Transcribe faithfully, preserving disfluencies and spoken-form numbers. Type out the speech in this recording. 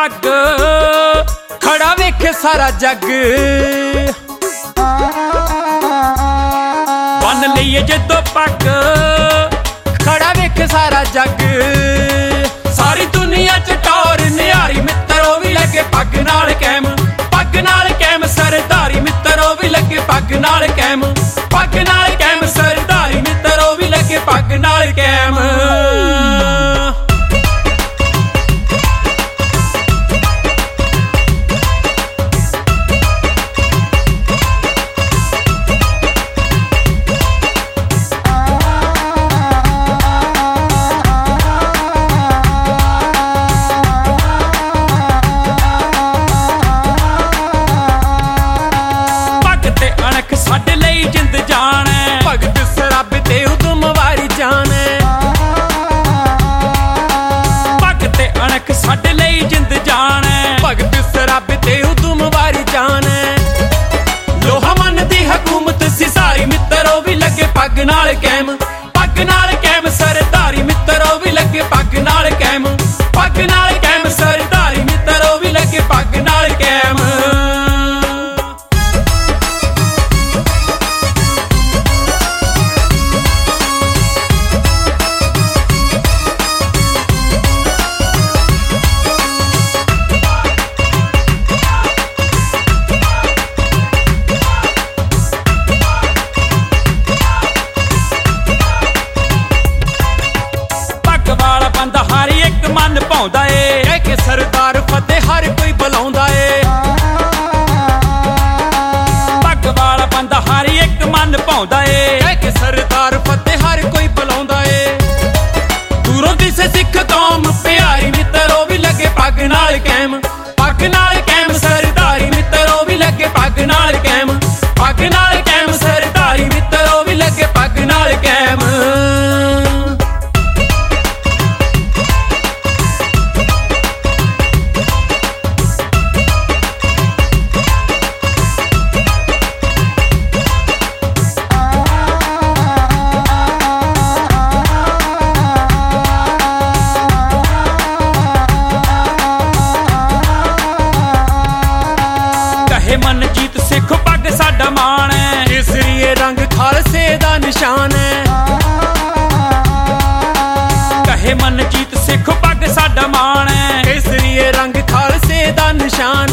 पग खड़ा वेखे सारा जग। बन लईए जदों पग खड़ा वेखे सारा जग। सारी दुनिया च टौर निहारी मित्रो भी लगे पग नाल कैम, पग नाल कैम सरदारी मित्रो भी लगे पग नाल कैम, पग नाल कैम सरदारी मित्रो भी लगे पग नाल कैम। साडे लई जिंद जान है भगत सराबे ते उदम वारी जान है। भगत अणख साडे लई जिंद जान है भगत सराबे ते उदम वारी जान है। लोहा मन दी हुकूमत सी सारी मित्रो भी लगे पग नाल कैम, पग नाल कैम सरदारी मित्रो भी लगे पग नाल कैम, पग नाल कैम सरदारी मित्रो भी लगे पग नाल कैम। हर एक मन पाउंदा ए कह के सरदार फतेह हर कोई बुलाउंदा ए। पग वाला बंदा हर एक मन पाउंदा ए कह के सरदार फतेह हर कोई बुलाउंदा ए। दूरों दिसे सिख कौम प्यारी मित्रो भी लगे पग नाल कैम, पग नाल कैम सरदारी मित्रो भी लगे पग नाल कैम, पग नाल कैम सरदारी मित्रो भी लगे पग नाल कैम। मन जीत सिख पग साडा मान है केसरी रंग खालसे दा निशान है। कहे मन जीत सिख पग साडा मान है केसरी रंग खालसे दा निशान